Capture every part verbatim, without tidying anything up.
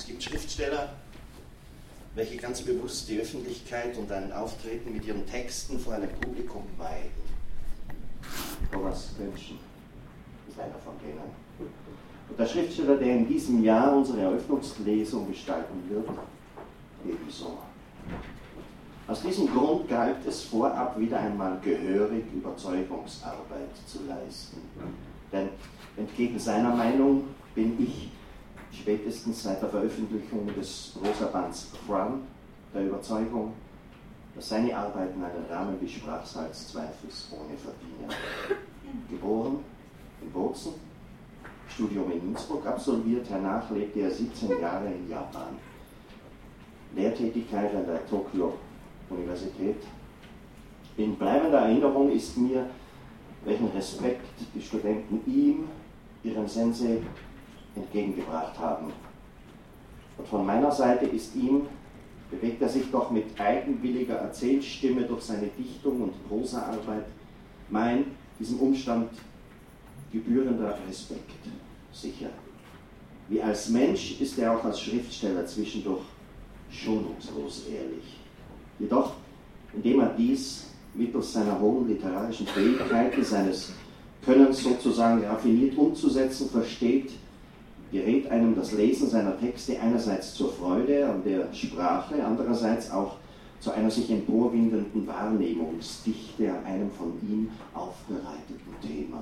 gibt Schriftsteller, welche ganz bewusst die Öffentlichkeit und ein Auftreten mit ihren Texten vor einem Publikum meiden. Thomas Pynchon ist einer von denen. Und der Schriftsteller, der in diesem Jahr unsere Eröffnungslesung gestalten wird, ebenso. Aus diesem Grund galt es vorab wieder einmal gehörig Überzeugungsarbeit zu leisten. Denn entgegen seiner Meinung bin ich spätestens seit der Veröffentlichung des Rosa-Bands Fran der Überzeugung, dass seine Arbeiten einen Rahmen wie Sprachsalz zweifelsohne verdienen. Geboren in Bozen, Studium in Innsbruck absolviert, hernach lebte er siebzehn Jahre in Japan. Lehrtätigkeit an der Tokio-Universität. In bleibender Erinnerung ist mir, welchen Respekt die Studenten ihm, ihrem Sensei, entgegengebracht haben. Und von meiner Seite ist ihm, bewegt er sich doch mit eigenwilliger Erzählstimme durch seine Dichtung und Prosaarbeit, mein, diesem Umstand gebührender Respekt sicher. Wie als Mensch ist er auch als Schriftsteller zwischendurch schonungslos ehrlich. Jedoch, indem er dies mittels seiner hohen literarischen Fähigkeiten, seines Könnens sozusagen raffiniert umzusetzen versteht, gerät einem das Lesen seiner Texte einerseits zur Freude an der Sprache, andererseits auch zu einer sich emporwindenden Wahrnehmungsdichte an einem von ihm aufbereiteten Thema.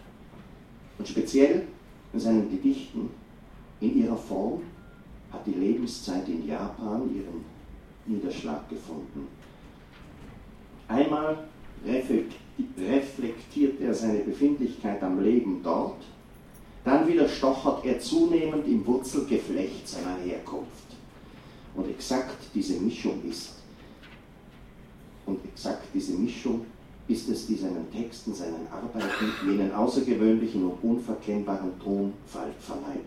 Und speziell in seinen Gedichten, in ihrer Form, hat die Lebenszeit in Japan ihren Niederschlag gefunden. Einmal reflektiert er seine Befindlichkeit am Leben dort, dann wieder stochert er zunehmend im Wurzelgeflecht seiner Herkunft. Und exakt diese Mischung ist, und exakt diese Mischung ist es, die seinen Texten, seinen Arbeiten jenen außergewöhnlichen und unverkennbaren Tonfall verleiht.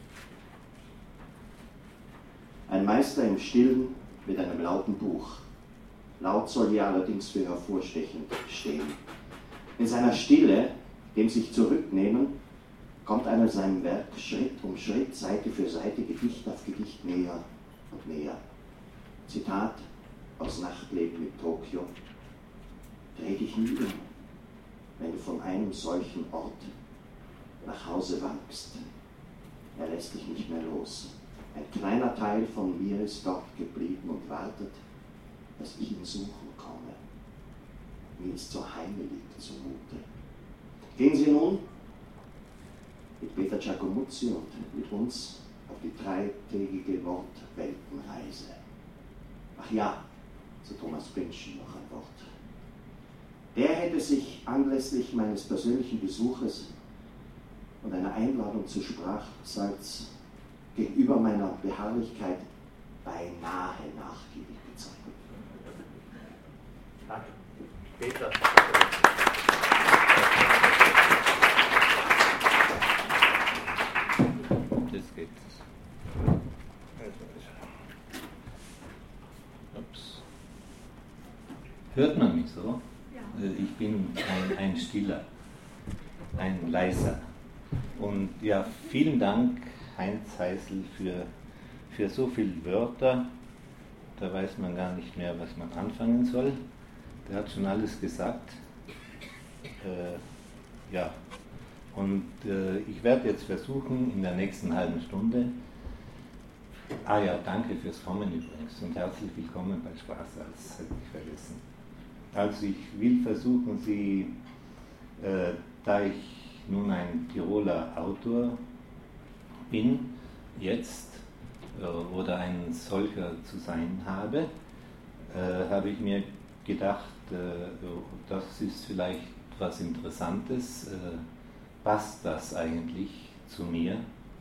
Ein Meister im Stillen mit einem lauten Buch. Laut soll hier allerdings für hervorstechend stehen. In seiner Stille, dem sich zurücknehmen, kommt einem seinem Werk Schritt um Schritt, Seite für Seite, Gedicht auf Gedicht näher und näher. Zitat aus Nachtleben mit Tokio. Dreh dich nie um, wenn du von einem solchen Ort nach Hause wankst. Er lässt dich nicht mehr los. Ein kleiner Teil von mir ist dort geblieben und wartet, dass ich ihn suchen komme. Mir ist so heimelig zumute. Gehen Sie nun mit Peter Giacomuzzi und mit uns auf die dreitägige Wortweltenreise. Ach ja, zu Thomas Pynchon noch ein Wort. Der hätte sich anlässlich meines persönlichen Besuches und einer Einladung zu Sprachsalz gegenüber meiner Beharrlichkeit beinahe nachgiebig gezeigt. Danke. Peter. Das geht. Ups. Hört man mich so? Ja. Ich bin ein, ein Stiller, ein Leiser. Und ja, vielen Dank, Heinz Heißel, für, für so viele Wörter. Da weiß man gar nicht mehr, was man anfangen soll. Der hat schon alles gesagt. Äh, ja, und äh, ich werde jetzt versuchen, in der nächsten halben Stunde, ah ja, danke fürs Kommen übrigens und herzlich willkommen bei Sprachsalz, hätte ich vergessen. Also ich will versuchen, Sie, äh, da ich nun ein Tiroler Autor bin, jetzt äh, oder ein solcher zu sein habe, äh, habe ich mir gedacht, äh, das ist vielleicht was Interessantes. Äh, passt das eigentlich zu mir?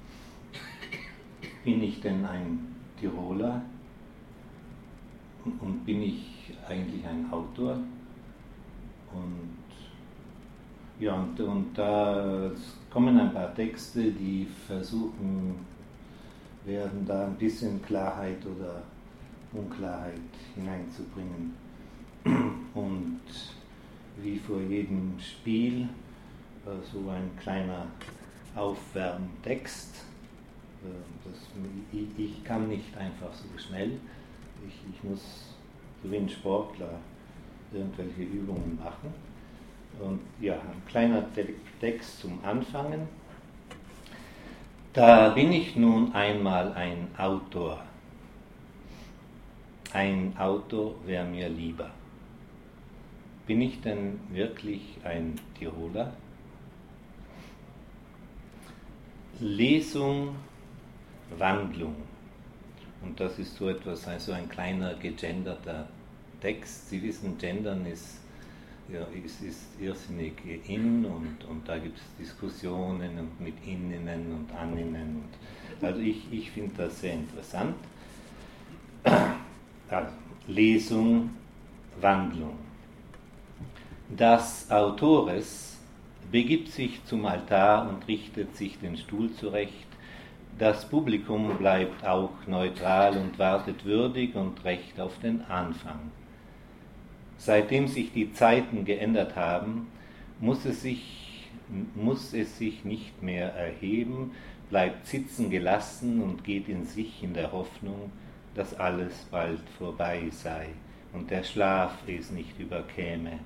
Bin ich denn ein Tiroler? Und, und bin ich eigentlich ein Autor? Und ja, und, und da kommen ein paar Texte, die versuchen werden, da ein bisschen Klarheit oder Unklarheit hineinzubringen. Und wie vor jedem Spiel so ein kleiner Aufwärmtext. Das, ich, ich kann nicht einfach so schnell. Ich, ich muss, so wie ein Sportler, irgendwelche Übungen machen. Und ja, ein kleiner Text zum Anfangen. Da bin ich nun einmal ein Autor. Ein Autor wäre mir lieber. Bin ich denn wirklich ein Tiroler? Lesung, Wandlung. Und das ist so etwas, also ein kleiner gegenderter Text. Sie wissen, gendern ist, ja, ist, ist irrsinnig in und, und da gibt es Diskussionen und mit Innen und Aninnen. Und, also ich, ich finde das sehr interessant. Also, Lesung, Wandlung. Das Autores begibt sich zum Altar und richtet sich den Stuhl zurecht. Das Publikum bleibt auch neutral und wartet würdig und recht auf den Anfang. Seitdem sich die Zeiten geändert haben, muss es sich, muss es sich nicht mehr erheben, bleibt sitzen gelassen und geht in sich in der Hoffnung, dass alles bald vorbei sei und der Schlaf es nicht überkäme.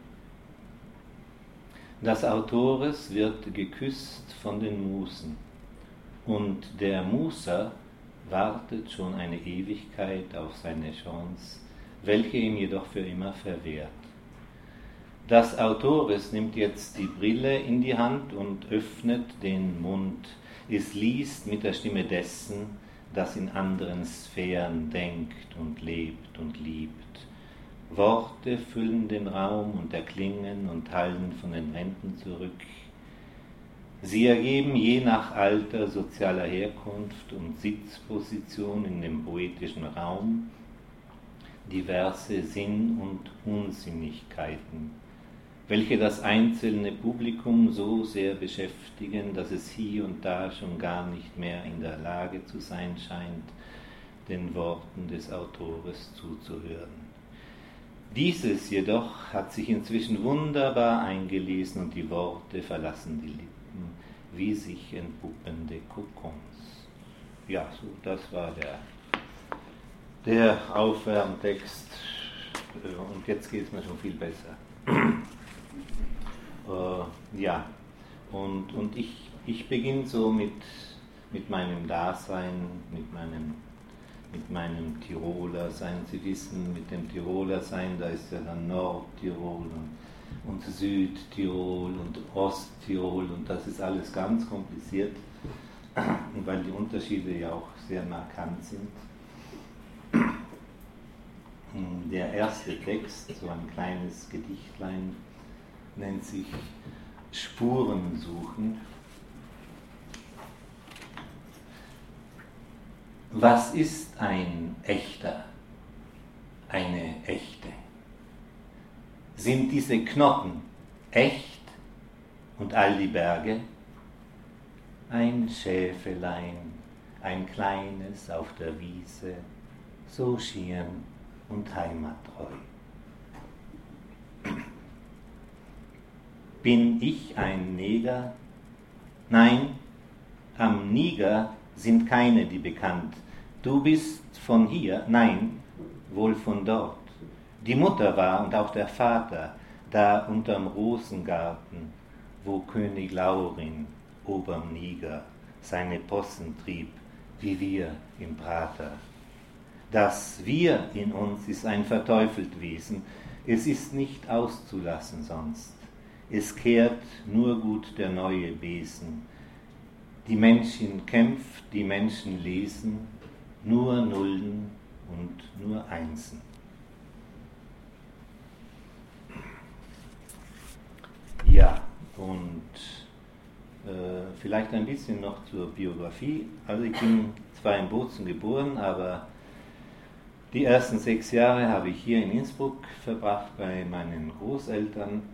Das Autores wird geküsst von den Musen und der Muser wartet schon eine Ewigkeit auf seine Chance, welche ihm jedoch für immer verwehrt. Das Autores nimmt jetzt die Brille in die Hand und öffnet den Mund. Es liest mit der Stimme dessen, das in anderen Sphären denkt und lebt und liebt. Worte füllen den Raum und erklingen und hallen von den Wänden zurück. Sie ergeben je nach Alter, sozialer Herkunft und Sitzposition in dem poetischen Raum diverse Sinn- und Unsinnigkeiten, welche das einzelne Publikum so sehr beschäftigen, dass es hier und da schon gar nicht mehr in der Lage zu sein scheint, den Worten des Autores zuzuhören. Dieses jedoch hat sich inzwischen wunderbar eingelesen und die Worte verlassen die Lippen, wie sich entpuppende Kokons. Ja, so, das war der, der Aufwärmtext und jetzt geht es mir schon viel besser. äh, ja, und, und ich, ich beginne so mit, mit meinem Dasein, mit meinem mit meinem Tiroler sein. Sie wissen, mit dem Tiroler sein, da ist ja dann Nordtirol und, und Südtirol und Osttirol und das ist alles ganz kompliziert, weil die Unterschiede ja auch sehr markant sind. Der erste Text, so ein kleines Gedichtlein, nennt sich Spuren suchen. Was ist ein Echter, eine Echte? Sind diese Knochen echt und all die Berge? Ein Schäfelein, ein kleines auf der Wiese, so schier und heimattreu. Bin ich ein Neger? Nein, am Niger sind keine, die bekannt. Du bist von hier? Nein, wohl von dort. Die Mutter war und auch der Vater, da unterm Rosengarten, wo König Laurin oberm Niger seine Possen trieb, wie wir im Prater. Das Wir in uns ist ein verteufelt Wesen, es ist nicht auszulassen sonst. Es kehrt nur gut der neue Besen. Die Menschen kämpft, die Menschen lesen, nur Nullen und nur Einsen. Ja, und äh, vielleicht ein bisschen noch zur Biografie. Also ich bin zwar in Bozen geboren, aber die ersten sechs Jahre habe ich hier in Innsbruck verbracht bei meinen Großeltern.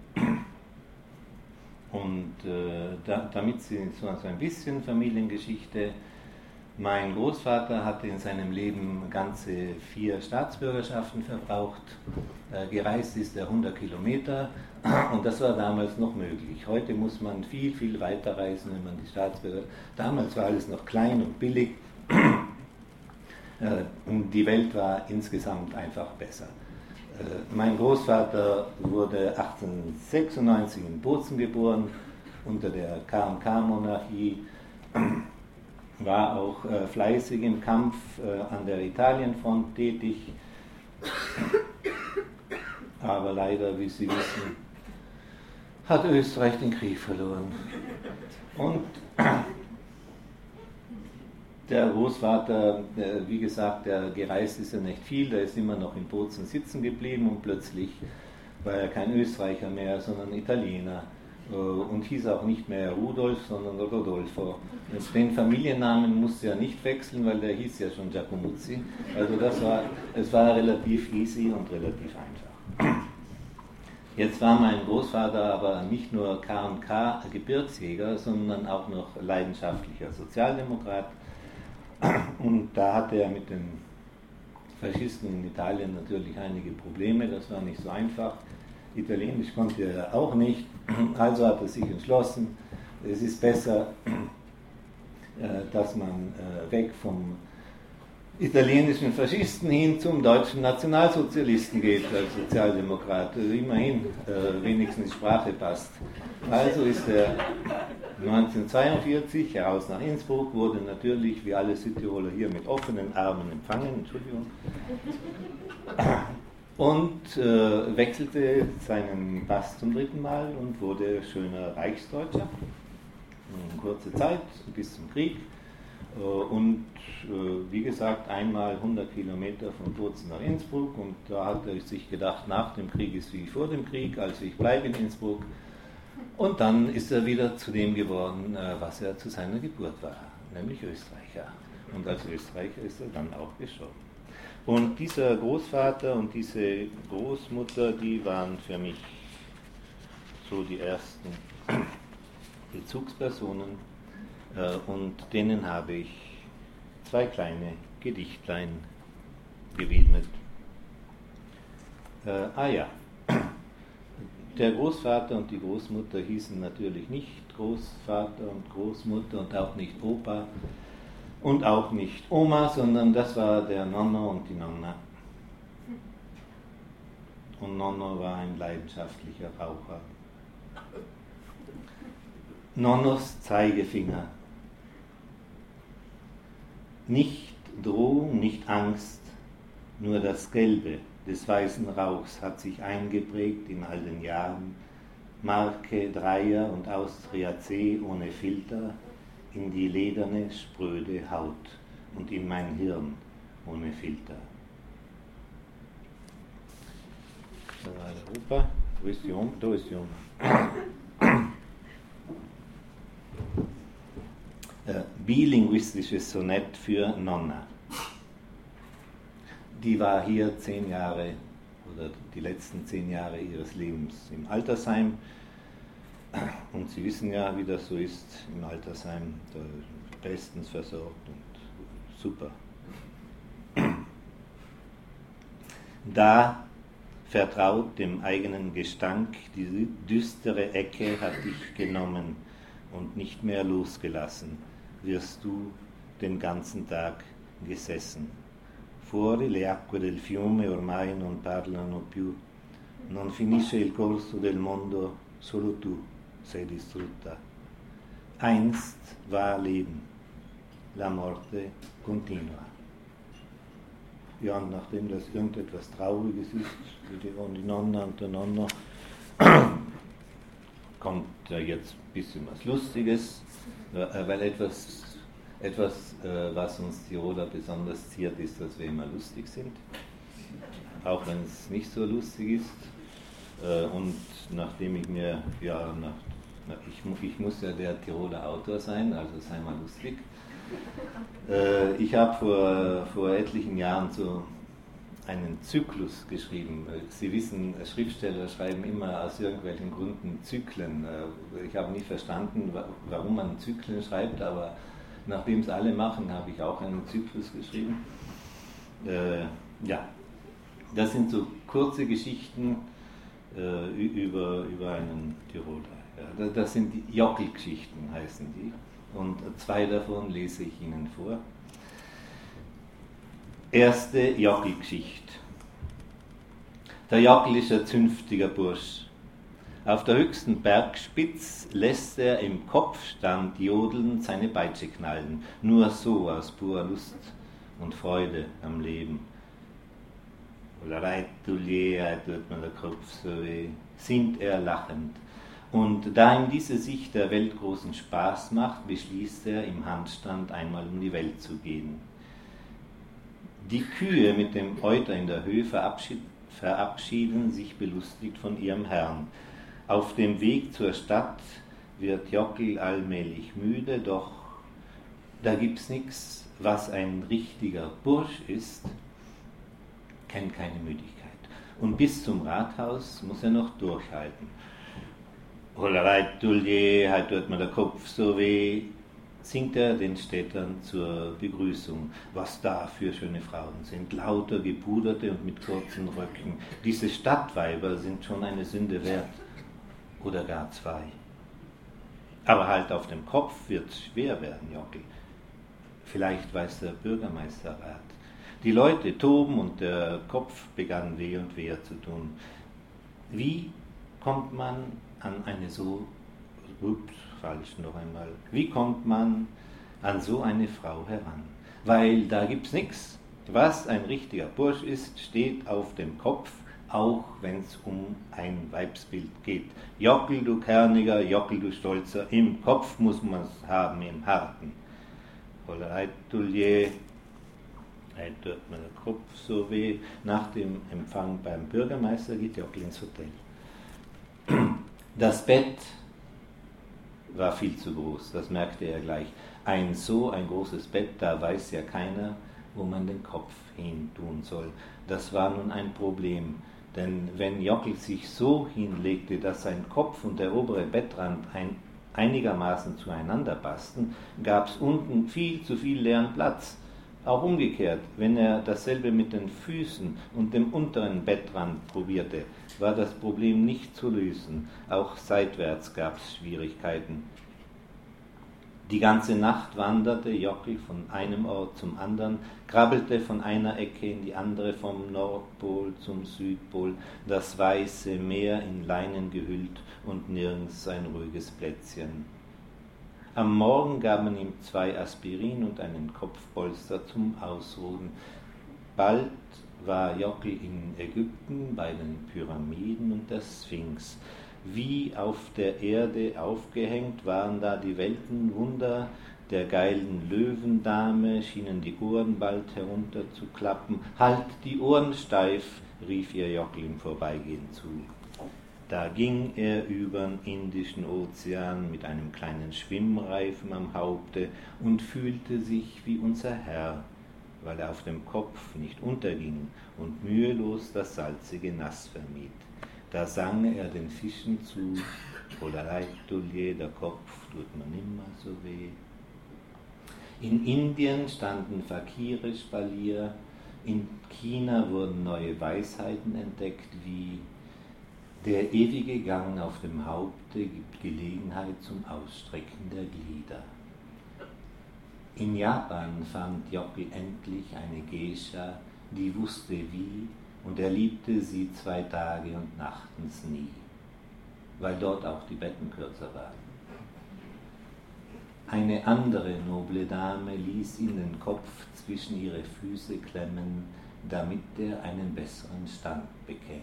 Und äh, da, damit Sie so ein bisschen Familiengeschichte. Mein Großvater hatte in seinem Leben ganze vier Staatsbürgerschaften verbraucht. Äh, gereist ist er hundert Kilometer und das war damals noch möglich. Heute muss man viel, viel weiter reisen, wenn man die Staatsbürger... Damals war alles noch klein und billig Die Welt war insgesamt einfach besser. Mein Großvater wurde achtzehnhundertsechsundneunzig in Bozen geboren, unter der K und K-Monarchie, war auch fleißig im Kampf an der Italienfront tätig, aber leider, wie Sie wissen, hat Österreich den Krieg verloren. Und der Großvater, wie gesagt, der gereist ist ja nicht viel, der ist immer noch in Bozen sitzen geblieben und plötzlich war er kein Österreicher mehr, sondern Italiener und hieß auch nicht mehr Rudolf, sondern Rodolfo. Den Familiennamen musste er nicht wechseln, weil der hieß ja schon Giacomuzzi. Also das war, es war relativ easy und relativ einfach. Jetzt war mein Großvater aber nicht nur K und K Gebirgsjäger, sondern auch noch leidenschaftlicher Sozialdemokrat. Und da hatte er mit den Faschisten in Italien natürlich einige Probleme, das war nicht so einfach. Italienisch konnte er auch nicht, also hat er sich entschlossen, es ist besser, dass man weg vom italienischen Faschisten hin zum deutschen Nationalsozialisten geht als Sozialdemokrat. Immerhin, wenigstens Sprache passt. Also ist er neunzehnhundertzweiundvierzig heraus nach Innsbruck, wurde natürlich wie alle Südtiroler hier mit offenen Armen empfangen, Entschuldigung, und äh, wechselte seinen Pass zum dritten Mal und wurde schöner Reichsdeutscher. In kurzer Zeit, bis zum Krieg. Äh, und äh, wie gesagt, einmal hundert Kilometer von Bozen nach Innsbruck, und da hat er sich gedacht, nach dem Krieg ist wie vor dem Krieg, also ich bleibe in Innsbruck. Und dann ist er wieder zu dem geworden, was er zu seiner Geburt war, nämlich Österreicher. Und als Österreicher ist er dann auch gestorben. Und dieser Großvater und diese Großmutter, die waren für mich so die ersten Bezugspersonen. Und denen habe ich zwei kleine Gedichtlein gewidmet. Äh, ah ja. Der Großvater und die Großmutter hießen natürlich nicht Großvater und Großmutter und auch nicht Opa und auch nicht Oma, sondern das war der Nonno und die Nonna. Und Nonno war ein leidenschaftlicher Raucher. Nonnos Zeigefinger. Nicht Drohung, nicht Angst, nur das Gelbe des weißen Rauchs hat sich eingeprägt in all den Jahren. Marke Dreier und Austria C ohne Filter in die lederne, spröde Haut und in mein Hirn ohne Filter. Da war der Opa. Wo ist die Oma? Da ist die Oma. Äh, bilinguistisches Sonett für Nonna. Die war hier zehn Jahre oder die letzten zehn Jahre ihres Lebens im Altersheim. Und Sie wissen ja, wie das so ist im Altersheim, da bestens versorgt und super. Da, vertraut dem eigenen Gestank, die düstere Ecke hat dich genommen und nicht mehr losgelassen, wirst du den ganzen Tag gesessen. Fuori le acque del fiume ormai non parlano più, non finisce il corso del mondo, solo tu sei distrutta. Einst war Leben, la morte continua. Ja, und nachdem das irgendetwas Trauriges ist, wie die Nonna und der Nonno, kommt ja jetzt ein bisschen was Lustiges, weil etwas Etwas, äh, was uns Tiroler besonders ziert, ist, dass wir immer lustig sind, auch wenn es nicht so lustig ist. Äh, und nachdem ich mir, ja, nach, nach, ich, ich muss ja der Tiroler Autor sein, also sei mal lustig. Äh, ich habe vor, vor etlichen Jahren so einen Zyklus geschrieben. Sie wissen, Schriftsteller schreiben immer aus irgendwelchen Gründen Zyklen. Äh, ich habe nicht verstanden, warum man Zyklen schreibt, aber nachdem es alle machen, habe ich auch einen Zyklus geschrieben. Äh, ja, das sind so kurze Geschichten äh, über, über einen Tiroler. Ja, das sind die Jockel-Geschichten, heißen die. Und zwei davon lese ich Ihnen vor. Erste Jockl-Geschichte. Der Jockl ist ein zünftiger Bursch. Auf der höchsten Bergspitz lässt er im Kopfstand jodelnd seine Peitsche knallen, nur so aus purer Lust und Freude am Leben. Reitulier, tut mir der Kopf so weh, singt er lachend. Und da ihm diese Sicht der Welt großen Spaß macht, beschließt er, im Handstand einmal um die Welt zu gehen. Die Kühe mit dem Euter in der Höhe verabschied, verabschieden sich belustigt von ihrem Herrn. Auf dem Weg zur Stadt wird Jockl allmählich müde, doch da gibt's nichts, was ein richtiger Bursch ist, kennt keine Müdigkeit. Und bis zum Rathaus muss er noch durchhalten. Hollerei, Tullier, halt tut mir der Kopf so weh, singt er den Städtern zur Begrüßung. Was da für schöne Frauen sind, lauter gepuderte und mit kurzen Röcken. Diese Stadtweiber sind schon eine Sünde wert, oder gar zwei. Aber halt auf dem Kopf wird's schwer werden, Jockl. Vielleicht weiß der Bürgermeister Rat. Die Leute toben und der Kopf begann weh und weher zu tun. Wie kommt man an eine so, ups, falsch noch einmal, wie kommt man an so eine Frau heran? Weil da gibt's nix. Was ein richtiger Bursch ist, steht auf dem Kopf, auch wenn's um ein Weibsbild geht. Jockl, du Kerniger, Jockl, du Stolzer, im Kopf muss man's haben, im Harten. Hollerei, Tullier, hey, tut mir der Kopf so weh. Nach dem Empfang beim Bürgermeister geht Jockl ins Hotel. Das Bett war viel zu groß, das merkte er gleich. Ein so ein großes Bett, da weiß ja keiner, wo man den Kopf hin tun soll. Das war nun ein Problem, denn wenn Jockl sich so hinlegte, dass sein Kopf und der obere Bettrand ein, einigermaßen zueinander passten, gab es unten viel zu viel leeren Platz. Auch umgekehrt, wenn er dasselbe mit den Füßen und dem unteren Bettrand probierte, war das Problem nicht zu lösen. Auch seitwärts gab es Schwierigkeiten. Die ganze Nacht wanderte Jockl von einem Ort zum anderen, krabbelte von einer Ecke in die andere, vom Nordpol zum Südpol, das weiße Meer in Leinen gehüllt und nirgends ein ruhiges Plätzchen. Am Morgen gab man ihm zwei Aspirin und einen Kopfpolster zum Ausruhen. Bald war Jockl in Ägypten bei den Pyramiden und der Sphinx. Wie auf der Erde aufgehängt waren da die Weltenwunder der geilen Löwendame, schienen die Ohren bald herunterzuklappen. Halt die Ohren steif, rief ihr Jockl im Vorbeigehen zu. Da ging er übern Indischen Ozean mit einem kleinen Schwimmreifen am Haupte und fühlte sich wie unser Herr, weil er auf dem Kopf nicht unterging und mühelos das salzige Nass vermied. Da sang er den Fischen zu, Hollerei, Tullier, der Kopf tut mir nimmer so weh. In Indien standen Fakire Spalier, in China wurden neue Weisheiten entdeckt, wie der ewige Gang auf dem Haupte gibt Gelegenheit zum Ausstrecken der Glieder. In Japan fand Jockl endlich eine Geisha, die wusste wie, und er liebte sie zwei Tage und nachtens nie, weil dort auch die Betten kürzer waren. Eine andere noble Dame ließ ihn den Kopf zwischen ihre Füße klemmen, damit er einen besseren Stand bekäme.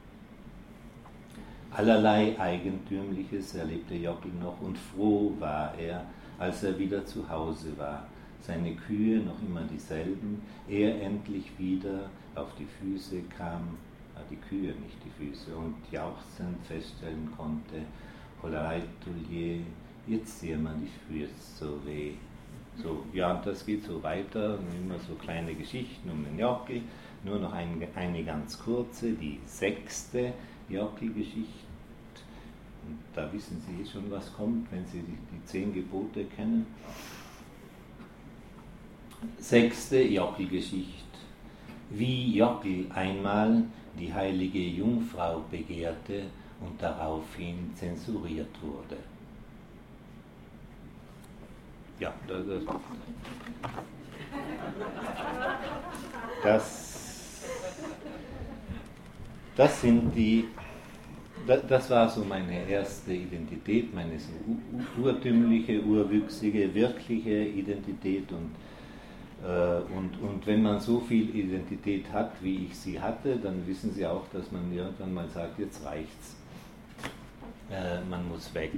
Allerlei Eigentümliches erlebte Jockl noch und froh war er, als er wieder zu Hause war. Seine Kühe noch immer dieselben, er endlich wieder auf die Füße kam, die Kühe, nicht die Füße, und jauchzend feststellen konnte, Hollerei, Tullier, jetzt sehen wir die Füße so weh. So, ja, und das geht so weiter, immer so kleine Geschichten um den Jockl, nur noch ein, eine ganz kurze, die sechste Jockl-Geschichte. Und da wissen Sie schon, was kommt, wenn Sie die, die zehn Gebote kennen. Sechste Jockl-Geschichte. Wie Jockl einmal die heilige Jungfrau begehrte und daraufhin zensuriert wurde. Ja, das ist. das, das sind die, das war so meine erste Identität, meine so urtümliche, urwüchsige, wirkliche Identität. Und, äh, und, und wenn man so viel Identität hat, wie ich sie hatte, dann wissen Sie auch, dass man irgendwann mal sagt, jetzt reicht's. Äh, man muss weg.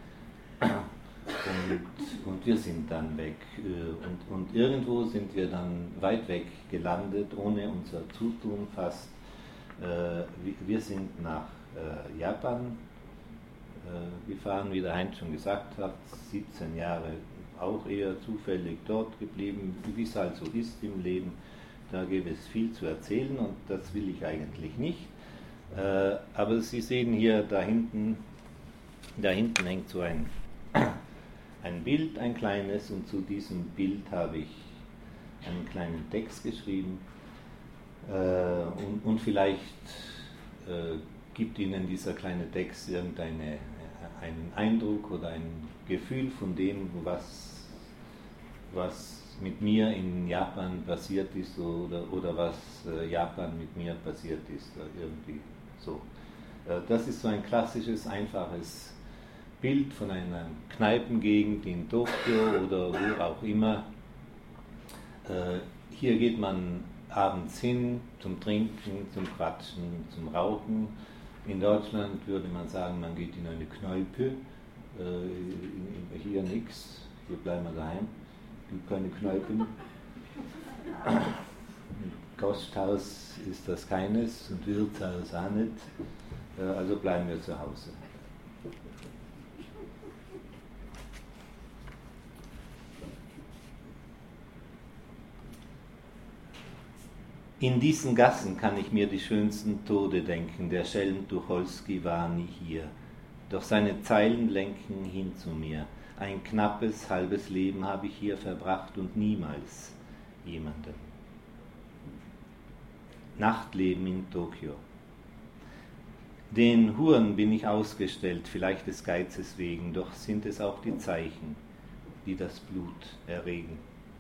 Und, und wir sind dann weg. Und, und irgendwo sind wir dann weit weg gelandet, ohne unser Zutun fast. Wir sind nach Japan gefahren, wie der Heinz schon gesagt hat, siebzehn Jahre auch eher zufällig dort geblieben, wie es halt so ist im Leben. Da gibt es viel zu erzählen und das will ich eigentlich nicht. Aber Sie sehen hier, da hinten, da hinten hängt so ein ein Bild, ein kleines, und zu diesem Bild habe ich einen kleinen Text geschrieben äh, und, und vielleicht äh, gibt Ihnen dieser kleine Text irgendeinen Eindruck oder ein Gefühl von dem, was, was mit mir in Japan passiert ist oder, oder was äh, Japan mit mir passiert ist, irgendwie so. Äh, das ist so ein klassisches, einfaches Bild von einer Kneipengegend in Tokio oder wo auch immer. Äh, hier geht man abends hin zum Trinken, zum Quatschen, zum Rauchen. In Deutschland würde man sagen, man geht in eine Kneipe. Äh, hier nichts, hier bleiben wir daheim. Es gibt keine Kneipen. Gasthaus ist das keines und Wirtshaus auch nicht. Äh, also bleiben wir zu Hause. In diesen Gassen kann ich mir die schönsten Tode denken, der Schelm Tucholsky war nie hier, doch seine Zeilen lenken hin zu mir. Ein knappes, halbes Leben habe ich hier verbracht und niemals jemanden. Nachtleben in Tokio. Den Huren bin ich ausgestellt, vielleicht des Geizes wegen, doch sind es auch die Zeichen, die das Blut erregen.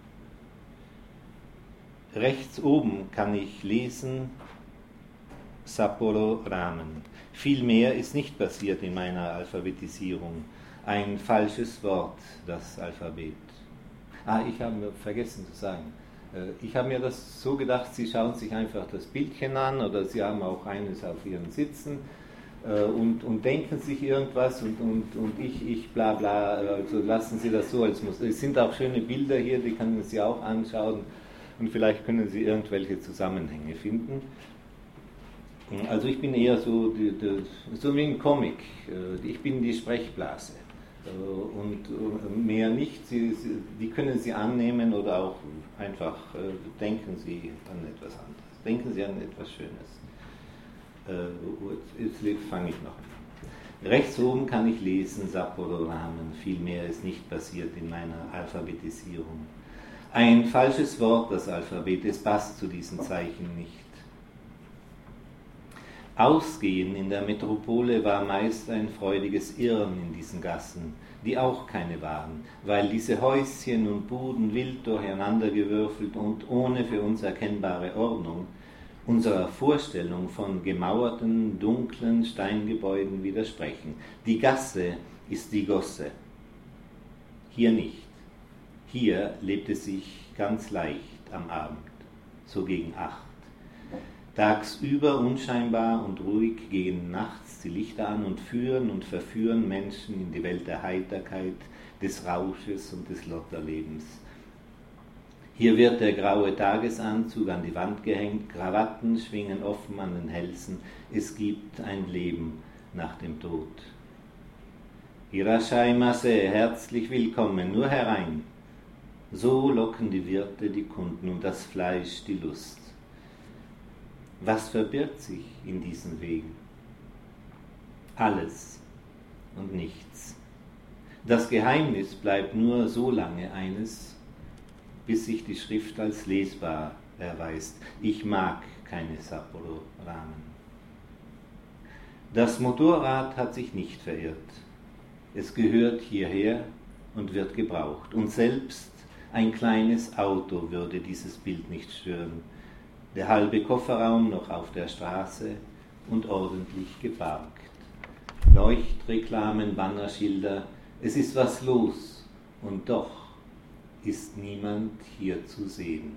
Rechts oben kann ich lesen Sapporo Ramen. Viel mehr ist nicht passiert in meiner Alphabetisierung. Ein falsches Wort, das Alphabet. Ah, ich habe vergessen zu sagen. Ich habe mir das so gedacht, Sie schauen sich einfach das Bildchen an oder Sie haben auch eines auf Ihren Sitzen und, und denken sich irgendwas und, und, und ich, ich bla bla, also lassen Sie das so als Muster. Es sind auch schöne Bilder hier, die können Sie auch anschauen. Und vielleicht können Sie irgendwelche Zusammenhänge finden. Also ich bin eher so, die, die, so wie ein Comic. Ich bin die Sprechblase. Und mehr nicht. Sie, Sie, die können Sie annehmen oder auch einfach denken Sie an etwas anderes. Denken Sie an etwas Schönes. Jetzt fange ich noch an. Rechts oben kann ich lesen Sapporo Ramen. Viel mehr ist nicht passiert in meiner Alphabetisierung. Ein falsches Wort, das Alphabet, es passt zu diesen Zeichen nicht. Ausgehen in der Metropole war meist ein freudiges Irren in diesen Gassen, die auch keine waren, weil diese Häuschen und Buden wild durcheinandergewürfelt und ohne für uns erkennbare Ordnung unserer Vorstellung von gemauerten, dunklen Steingebäuden widersprechen. Die Gasse ist die Gosse. Hier nicht. Hier lebt es sich ganz leicht am Abend, so gegen acht. Tagsüber unscheinbar und ruhig gehen nachts die Lichter an und führen und verführen Menschen in die Welt der Heiterkeit, des Rausches und des Lotterlebens. Hier wird der graue Tagesanzug an die Wand gehängt, Krawatten schwingen offen an den Hälsen. Es gibt ein Leben nach dem Tod. Irashaimase, herzlich willkommen, nur herein. So locken die Wirte die Kunden und das Fleisch die Lust. Was verbirgt sich in diesen Wegen? Alles und nichts. Das Geheimnis bleibt nur so lange eines, bis sich die Schrift als lesbar erweist. Ich mag keine Sapporo Ramen. Das Motorrad hat sich nicht verirrt. Es gehört hierher und wird gebraucht. Und selbst ein kleines Auto würde dieses Bild nicht stören. der halbe Kofferraum noch auf der Straße und ordentlich geparkt. Leuchtreklamen, Bannerschilder, es ist was los und doch ist niemand hier zu sehen.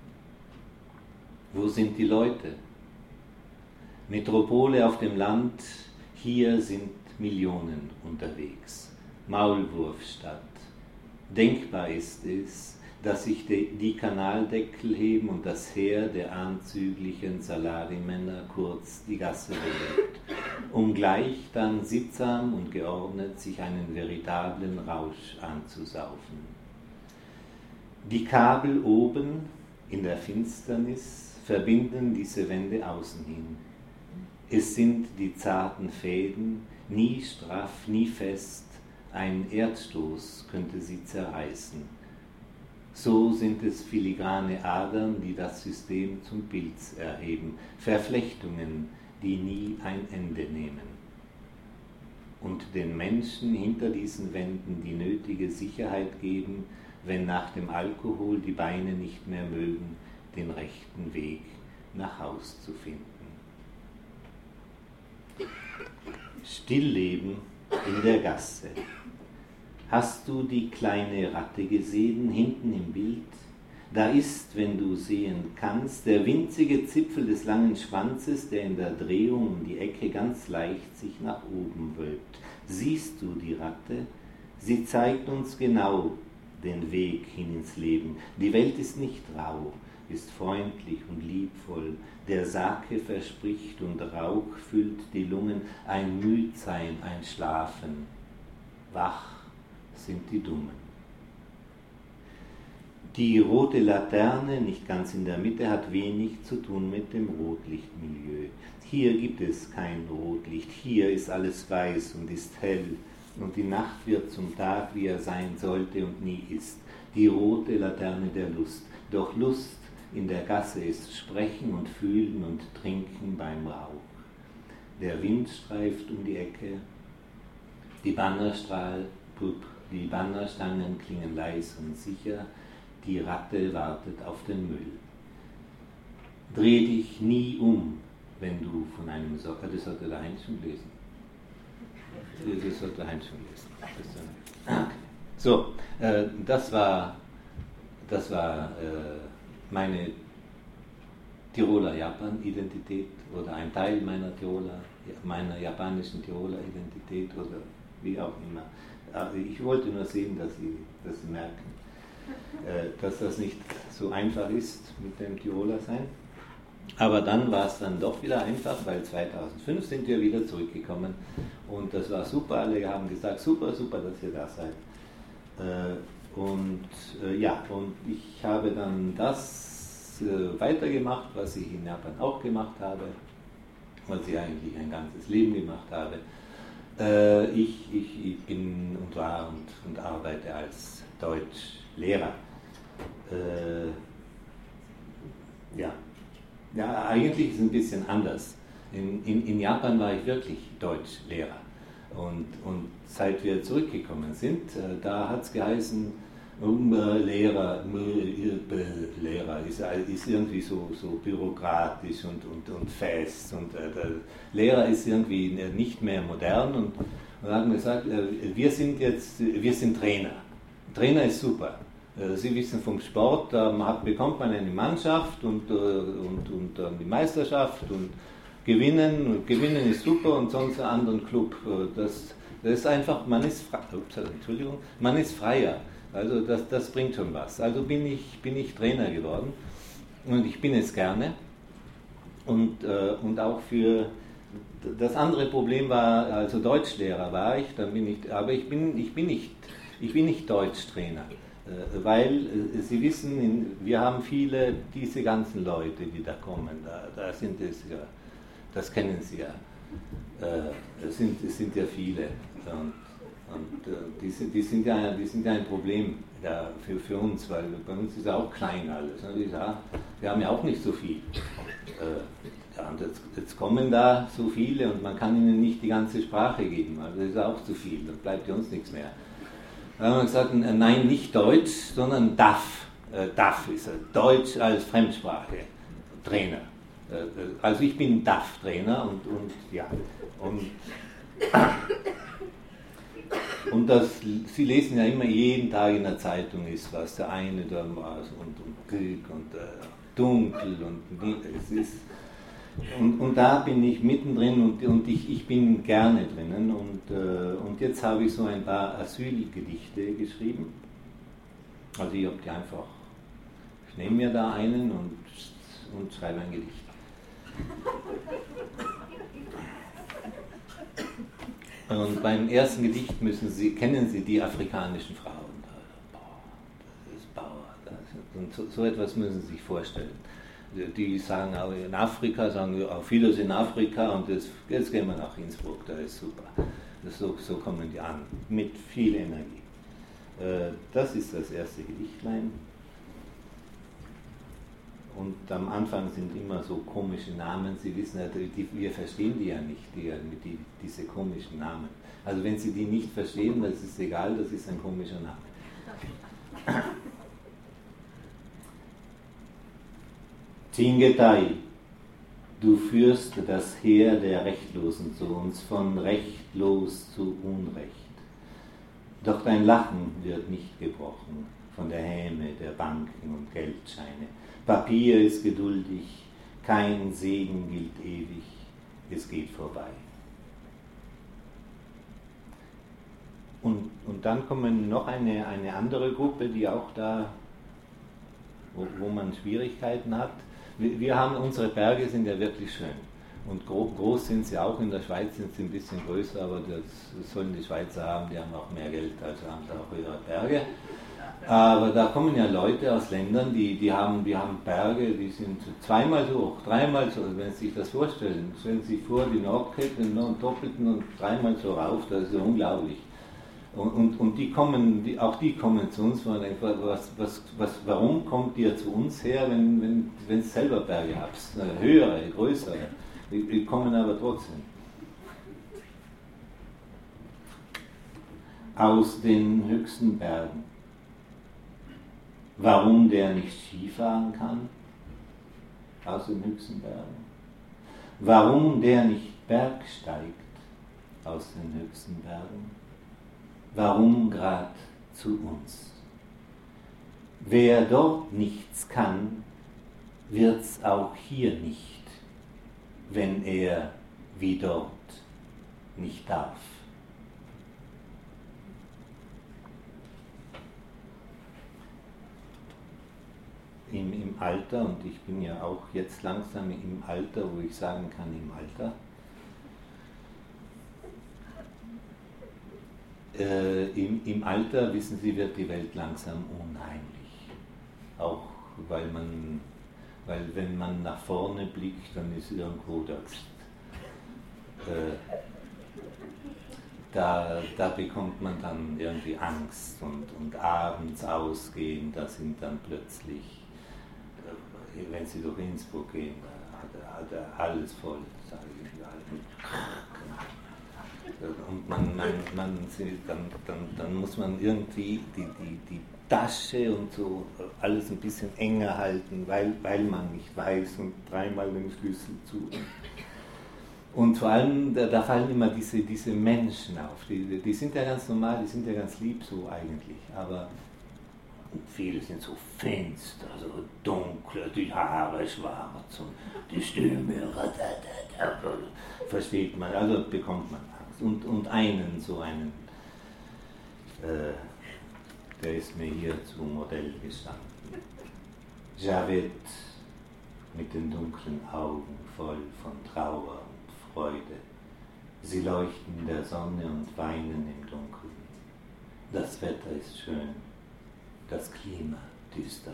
Wo sind die Leute? Metropole auf dem Land, hier sind Millionen unterwegs. Maulwurfstadt. Denkbar ist es, dass sich die Kanaldeckel heben und das Heer der anzüglichen Salarimänner kurz die Gasse bewegt, um gleich dann sittsam und geordnet sich einen veritablen Rausch anzusaufen. Die Kabel oben in der Finsternis verbinden diese Wände außen hin. Es sind die zarten Fäden, nie straff, nie fest, ein Erdstoß könnte sie zerreißen. So sind es filigrane Adern, die das System zum Pilz erheben, Verflechtungen, die nie ein Ende nehmen. Und den Menschen hinter diesen Wänden die nötige Sicherheit geben, wenn nach dem Alkohol die Beine nicht mehr mögen, den rechten Weg nach Haus zu finden. Stillleben in der Gasse. Hast du die kleine Ratte gesehen, hinten im Bild? Da ist, wenn du sehen kannst, der winzige Zipfel des langen Schwanzes, der in der Drehung um die Ecke ganz leicht sich nach oben wölbt. Siehst du die Ratte? Sie zeigt uns genau den Weg hin ins Leben. Die Welt ist nicht rau, ist freundlich und liebvoll. Der Sake verspricht und Rauch füllt die Lungen. Ein Müdsein, ein Schlafen. Wach sind die Dummen. Die rote Laterne, nicht ganz in der Mitte, hat wenig zu tun mit dem Rotlichtmilieu. Hier gibt es kein Rotlicht, hier ist alles weiß und ist hell und die Nacht wird zum Tag, wie er sein sollte und nie ist. Die rote Laterne der Lust. Doch Lust in der Gasse ist Sprechen und Fühlen und Trinken beim Rauch. Der Wind streift um die Ecke, die Bannerstrahl, die Bannerstangen klingen leis und sicher, die Ratte wartet auf den Müll. Dreh dich nie um, wenn du von einem Socker, das sollte der Heinz schon lesen. Das sollte der Heinz schon lesen. Okay. So, äh, das war, das war äh, meine Tiroler Japan-Identität oder ein Teil meiner Tiroler, meiner japanischen Tiroler Identität oder wie auch immer. Also ich wollte nur sehen, dass Sie das merken, äh, dass das nicht so einfach ist mit dem Tiroler sein. Aber dann war es dann doch wieder einfach, weil zweitausendfünf sind wir wieder zurückgekommen und das war super. Alle haben gesagt, super, super, dass ihr da seid. Äh, und äh, ja, und ich habe dann das äh, weitergemacht, was ich in Japan auch gemacht habe, was ich eigentlich ein ganzes Leben gemacht habe. Äh, ich, ich, ich bin und war und, und arbeite als Deutschlehrer. Äh, ja. ja, eigentlich ist es ein bisschen anders. In, in, in Japan war ich wirklich Deutschlehrer. Und, und seit wir zurückgekommen sind, äh, da hat es geheißen, um, äh, Lehrer, äh, Lehrer ist, ist irgendwie so, so bürokratisch und, und, und fest. Und äh, der Lehrer ist irgendwie nicht mehr modern. Und wir haben gesagt, äh, wir sind jetzt, wir sind Trainer. Trainer ist super. Äh, Sie wissen vom Sport, da hat, bekommt man eine Mannschaft und, äh, und, und dann die Meisterschaft und gewinnen. Und gewinnen ist super und sonst einen anderen Club. Das, das ist einfach, man ist, ups, Entschuldigung, man ist freier. Also das, das bringt schon was. Also bin ich, bin ich Trainer geworden und ich bin es gerne. Und, äh, und auch für das andere Problem war, also Deutschlehrer war ich, dann bin ich, aber ich bin, ich bin nicht, ich bin nicht Deutschtrainer. Äh, weil äh, Sie wissen, in, wir haben viele, diese ganzen Leute, die da kommen, da, da sind es ja, das kennen Sie ja, äh, es, sind, es sind ja viele. Und, Und äh, die, sind, die, sind ja, die sind ja ein Problem ja, für, für uns, weil bei uns ist ja auch klein alles. Ne? Ja, wir haben ja auch nicht so viel. Äh, ja, und jetzt, jetzt kommen da so viele und man kann ihnen nicht die ganze Sprache geben, also das ist auch zu viel, dann bleibt ja uns nichts mehr. Dann haben wir gesagt, nein, nicht Deutsch, sondern D A F. Äh, D A F ist Deutsch als Fremdsprache. D Trainer. Also ich bin D A F-Trainer und, und ja, und, und das, Sie lesen ja immer jeden Tag in der Zeitung ist was, der eine da war und, und Krieg und äh, dunkel und es ist, und, und da bin ich mittendrin und, und ich, ich bin gerne drinnen und, äh, und jetzt habe ich so ein paar Asylgedichte geschrieben. Also ich habe die einfach, ich nehme mir da einen und, und schreibe ein Gedicht. Und beim ersten Gedicht müssen Sie, kennen Sie die afrikanischen Frauen. Das ist Bauer. Das ist, und so, so etwas müssen Sie sich vorstellen. Die sagen auch in Afrika, sagen auf Wiedersehen Afrika und das, jetzt gehen wir nach Innsbruck, da ist super. Das, so, so kommen die an, mit viel Energie. Das ist das erste Gedichtlein. Und am Anfang sind immer so komische Namen, Sie wissen ja, die, wir verstehen die ja nicht, die, die, diese komischen Namen. Also wenn Sie die nicht verstehen, das ist egal, das ist ein komischer Name. Tingetai, du führst das Heer der Rechtlosen zu uns, von rechtlos zu Unrecht. Doch dein Lachen wird nicht gebrochen von der Häme der Banken und Geldscheine. Papier ist geduldig, kein Segen gilt ewig, es geht vorbei. Und, und dann kommen noch eine, eine andere Gruppe, die auch da, wo, wo man Schwierigkeiten hat. Wir, wir haben, unsere Berge sind ja wirklich schön. Und groß, groß sind sie auch, in der Schweiz sind sie ein bisschen größer, aber das, das sollen die Schweizer haben, die haben auch mehr Geld, also haben sie auch ihre Berge. Aber da kommen ja Leute aus Ländern, die, die, haben, die haben Berge, die sind zweimal so hoch, dreimal so, wenn Sie sich das vorstellen. Stellen Sie sich vor, die Nordkette, den doppelten und dreimal so rauf, das ist ja unglaublich. Und, und, und die kommen, die, auch die kommen zu uns, man denkt, was, was, was, warum kommt ihr zu uns her, wenn wenn wenn es selber Berge habt, höhere, größere, die, die kommen aber trotzdem. Aus den höchsten Bergen. Warum der nicht Skifahren kann, aus den höchsten Bergen. Warum der nicht bergsteigt, aus den höchsten Bergen. Warum grad zu uns. Wer dort nichts kann, wird's auch hier nicht, wenn er wie dort nicht darf. Im, im Alter, und ich bin ja auch jetzt langsam im Alter, wo ich sagen kann, im Alter, äh, im, im Alter, wissen Sie, wird die Welt langsam unheimlich. Auch weil man, weil wenn man nach vorne blickt, dann ist irgendwo das, äh, da, da bekommt man dann irgendwie Angst und, und abends ausgehen, da sind dann plötzlich, wenn Sie durch Innsbruck gehen, da hat er alles voll, sage ich mal. Und man, man, man dann, dann, dann muss man irgendwie die, die, die Tasche und so alles ein bisschen enger halten, weil, weil man nicht weiß und dreimal den Schlüssel zu. Und vor allem, da, da fallen immer diese, diese Menschen auf, die, die sind ja ganz normal, die sind ja ganz lieb so eigentlich, aber und viele sind so finster, so dunkel, die Haare schwarz und die Stimme, versteht man, also bekommt man Angst. Und, und einen, so einen, äh, der ist mir hier zum Modell gestanden. Javed mit den dunklen Augen voll von Trauer und Freude. Sie leuchten der Sonne und weinen im Dunkeln. Das Wetter ist schön. Das Klima düster.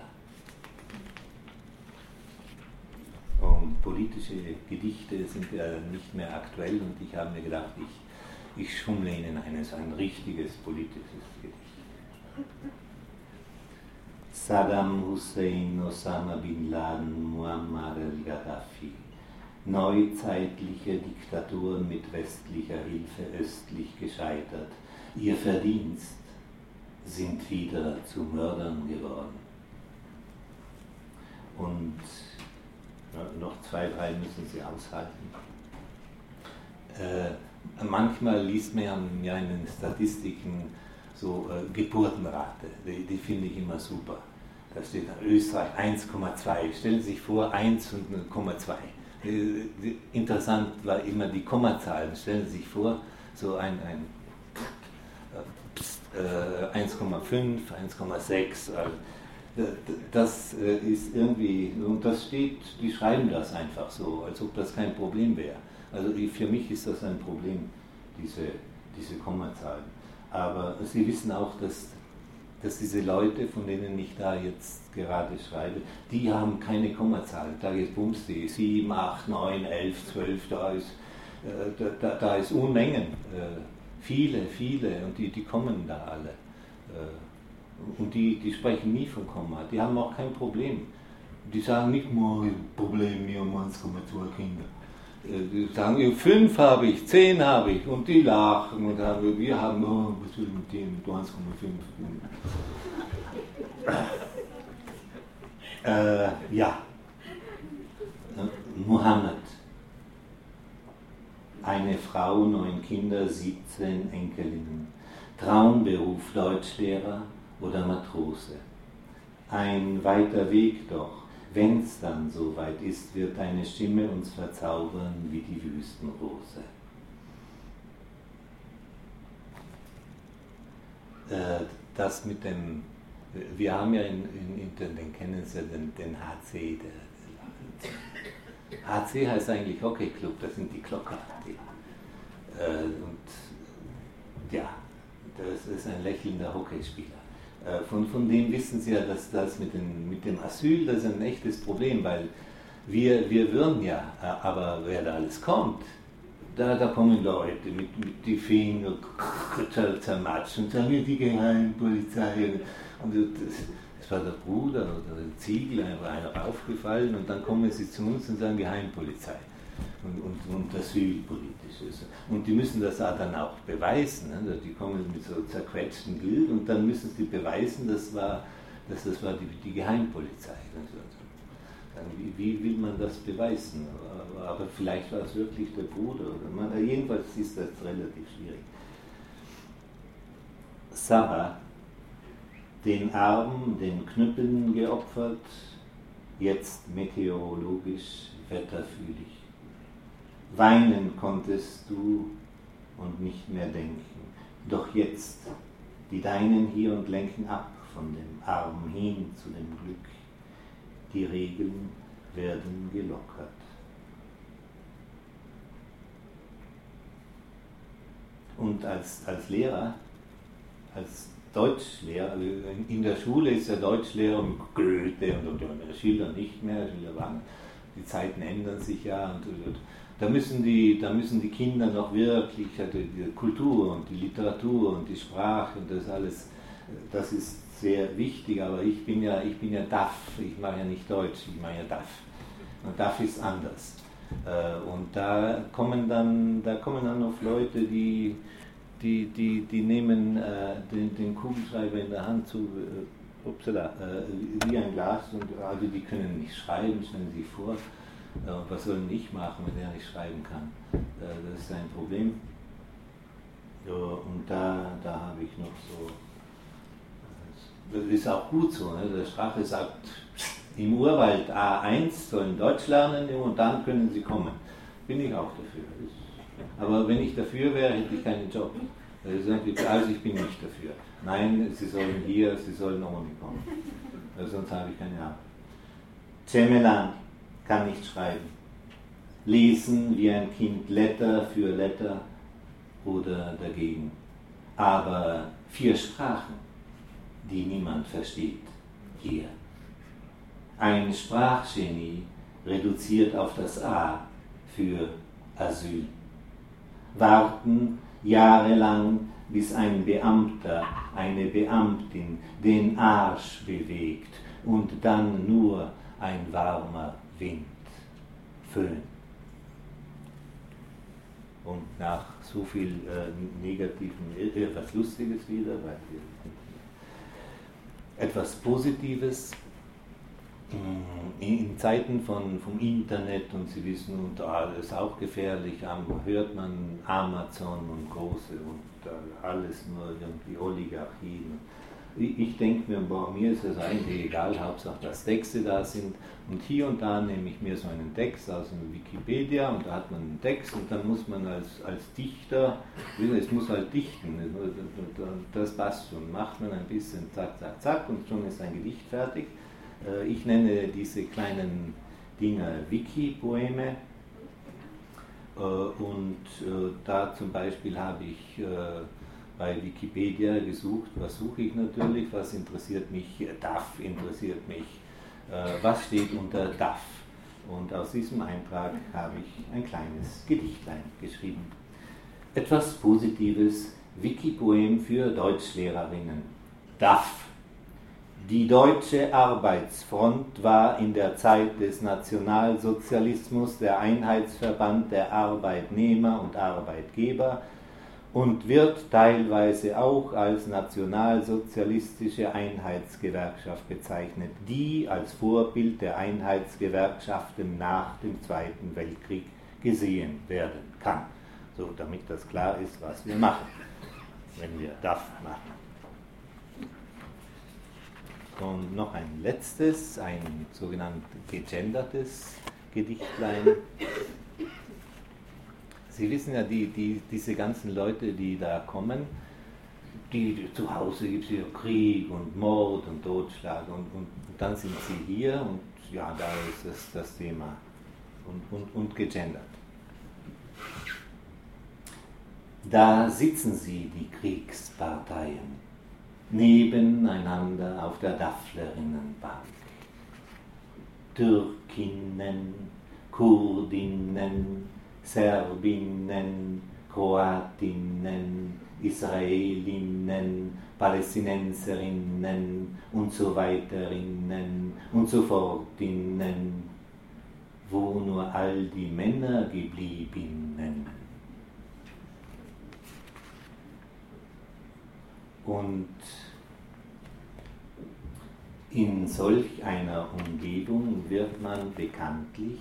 Und politische Gedichte sind ja nicht mehr aktuell und ich habe mir gedacht, ich, ich schummle Ihnen eines, ein richtiges politisches Gedicht. Saddam Hussein, Osama Bin Laden, Muammar al-Gaddafi. Neuzeitliche Diktaturen mit westlicher Hilfe östlich gescheitert. Ihr Verdienst sind wieder zu Mördern geworden. Und Ja, noch zwei, drei müssen sie aushalten. Äh, manchmal liest man ja in den Statistiken so äh, Geburtenrate, die, die finde ich immer super. Da steht Österreich eins Komma zwei. Stellen Sie sich vor, eins und null Komma zwei. Interessant war immer die Kommazahlen. Stellen Sie sich vor, so ein, ein äh, eins Komma fünf, eins Komma sechs. Äh, das äh, ist irgendwie, und das steht, die schreiben das einfach so, als ob das kein Problem wäre. Also für mich ist das ein Problem, diese, diese Kommazahlen. Aber Sie wissen auch, dass dass diese Leute, von denen ich da jetzt gerade schreibe, die haben keine Kommazahlen. Da ist Bums, die sieben, acht, neun, elf, zwölf, da ist, äh, da, da ist Unmengen. Äh, viele, viele, und die, die kommen da alle. Äh, und die, die sprechen nie von Komma, die haben auch kein Problem. Die sagen nicht, mal Problem, wir haben eins Komma zwei Kinder. Die sagen, fünf habe ich, zehn habe ich, und die lachen und sagen, wir haben, oh, was will mit dem, eins Komma fünf. äh, ja, Mohammed, eine Frau, neun Kinder, siebzehn Enkelinnen, Traumberuf Deutschlehrer oder Matrose. Ein weiter Weg doch. Wenn's dann soweit ist, wird deine Stimme uns verzaubern wie die Wüstenrose. Äh, das mit dem, wir haben ja in, in, in den kennen Sie ja den, den H C, der, H C heißt eigentlich Hockey Club, das sind die Glocker. Die, äh, und ja, das ist ein lächelnder Hockeyspieler. Von, von dem wissen Sie ja, dass das mit, den, mit dem Asyl, das ist ein echtes Problem, weil wir, wir würden ja, aber wer da alles kommt, da, da kommen Leute mit, mit die Finger zermatschen und sagen, die Geheimpolizei. Und das, das war der Bruder oder der Ziegler, einer aufgefallen, und dann kommen sie zu uns und sagen Geheimpolizei und, und, und Asylpolitisches. Und die müssen das dann auch beweisen. Ne? Die kommen mit so zerquetschten Bild und dann müssen sie beweisen, das war, dass das war die, die Geheimpolizei. Dann, wie, wie will man das beweisen? Aber, aber vielleicht war es wirklich der Bruder. Oder man, jedenfalls ist das relativ schwierig. Sarah, den Armen, den Knüppeln geopfert, jetzt meteorologisch wetterfühlig. Weinen konntest du und nicht mehr denken, doch jetzt die Deinen hier und lenken ab von dem Arm hin zu dem Glück. Die Regeln werden gelockert. Und als, als Lehrer, als Deutschlehrer, also in der Schule ist der Deutschlehrer mit Goethe und, und, und der Schiller nicht mehr, Schiller waren, die Zeiten ändern sich ja, und, und da müssen, die, da müssen die Kinder noch wirklich, also die Kultur und die Literatur und die Sprache und das alles, das ist sehr wichtig, aber ich bin ja, ich bin ja D A F, ich mache ja nicht Deutsch, ich mache ja D A F. Und D A F ist anders. Und da kommen dann, da kommen dann noch Leute, die, die, die, die nehmen äh, den, den Kugelschreiber in der Hand zu, äh, upsala, äh, wie ein Glas, und also die können nicht schreiben, stellen Sie sich vor. Äh, was sollen ich machen, wenn er nicht schreiben kann? Äh, das ist ein Problem. So, und da, da habe ich noch so, das ist auch gut so, ne? Der Strache sagt, im Urwald A eins sollen Deutsch lernen und dann können sie kommen. Bin ich auch dafür. Aber wenn ich dafür wäre, hätte ich keinen Job. Also ich bin nicht dafür. Nein, sie sollen hier, sie sollen ohne kommen. Sonst habe ich keine Ahnung. Cemelan kann nicht schreiben. Lesen wie ein Kind Letter für Letter oder dagegen. Aber vier Sprachen, die niemand versteht, hier. Ein Sprachgenie reduziert auf das A für Asyl. Warten jahrelang, bis ein Beamter, eine Beamtin den Arsch bewegt und dann nur ein warmer Wind, Föhn. Und nach so viel äh, Negativen etwas Lustiges wieder, weil wir etwas Positives. in Zeiten von, vom Internet und Sie wissen, und alles auch gefährlich, hört man Amazon und große und alles nur irgendwie Oligarchien. Ich, ich denke mir, boah, mir ist es eigentlich egal, Hauptsache, dass Texte da sind. Und hier und da nehme ich mir so einen Text aus dem Wikipedia und da hat man einen Text und dann muss man als, als Dichter, es muss halt dichten, das passt schon, macht man ein bisschen zack, zack, zack und schon ist ein Gedicht fertig. Ich nenne diese kleinen Dinger Wiki-Poeme und da zum Beispiel habe ich bei Wikipedia gesucht, was suche ich natürlich, was interessiert mich, D A F interessiert mich, was steht unter D A F. Und aus diesem Eintrag habe ich ein kleines Gedichtlein geschrieben. Etwas Positives, Wiki-Poem für Deutschlehrerinnen. D A F. Die Deutsche Arbeitsfront war in der Zeit des Nationalsozialismus der Einheitsverband der Arbeitnehmer und Arbeitgeber und wird teilweise auch als nationalsozialistische Einheitsgewerkschaft bezeichnet, die als Vorbild der Einheitsgewerkschaften nach dem Zweiten Weltkrieg gesehen werden kann. So, damit das klar ist, was wir machen, wenn wir D A F machen. Und noch ein letztes, ein sogenanntes gegendertes Gedichtlein. Sie wissen ja, die, die, diese ganzen Leute, die da kommen, die, die zu Hause gibt es ja Krieg und Mord und Totschlag und, und, und dann sind sie hier und ja, da ist es das Thema und, und, und gegendert. Da sitzen sie, die Kriegsparteien, nebeneinander auf der Dafflerinnenbank. Türkinnen, Kurdinnen, Serbinnen, Kroatinnen, Israelinnen, Palästinenserinnen und so weiterinnen und so fortinnen, wo nur all die Männer gebliebenen. Und in solch einer Umgebung wird man bekanntlich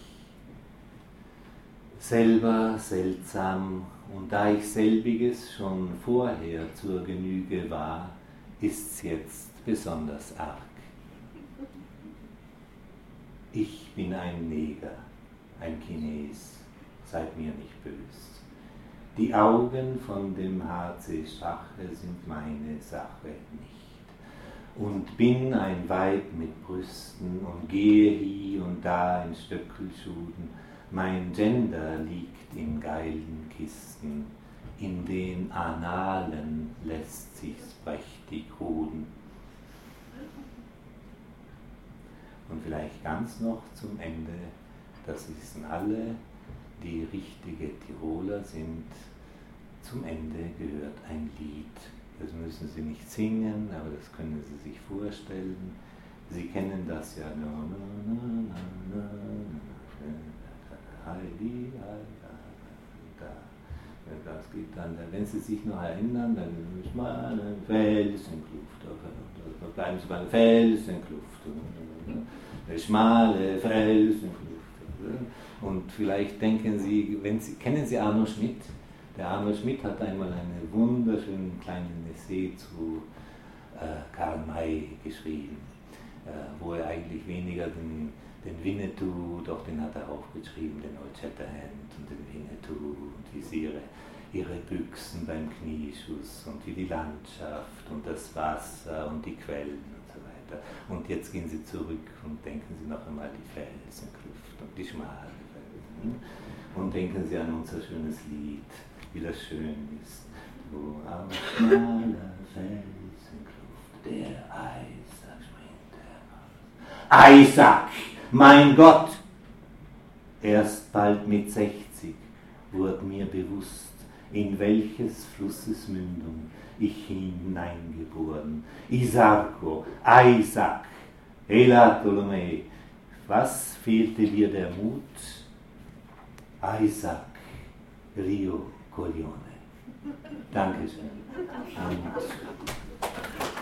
selber seltsam, und da ich selbiges schon vorher zur Genüge war, ist's jetzt besonders arg. Ich bin ein Neger, ein Chines, seid mir nicht bös. Die Augen von dem H C Strache sind meine Sache nicht. Und bin ein Weib mit Brüsten und gehe hie und da in Stöckelschuhen. Mein Gender liegt in geilen Kisten, in den Analen lässt sich's prächtig ruhen. Und vielleicht ganz noch zum Ende, das wissen alle, die richtige Tiroler sind, zum Ende gehört ein Lied. Das müssen Sie nicht singen, aber das können Sie sich vorstellen. Sie kennen das ja. Das geht dann, wenn Sie sich noch erinnern, dann ist mal eine Felsenkluft. Da bleiben Sie bei einer Felsenkluft. Eine schmale Felsenkluft. Und vielleicht denken Sie, wenn Sie, kennen Sie Arno Schmidt? Der Arno Schmidt hat einmal einen wunderschönen kleinen Essay zu äh, Karl May geschrieben, äh, wo er eigentlich weniger den, den Winnetou, doch den hat er auch geschrieben, den Old Shatterhand und den Winnetou und wie sie ihre, ihre Büchsen beim Knieschuss und wie die Landschaft und das Wasser und die Quellen und so weiter. Und jetzt gehen Sie zurück und denken Sie noch einmal die Felsenkluft und die schmale Felsen und denken Sie an unser schönes Lied, wie das schön ist, wo auf schmaler Felsenkluft der Isaac springt heraus. Isaac, mein Gott! Erst bald mit sechzig wurde mir bewusst, in welches Flusses Mündung ich hineingeboren. Isarko, Isaac, Elatolomei, was fehlte dir der Mut? Isaac, Rio Coglione. Dankeschön. Und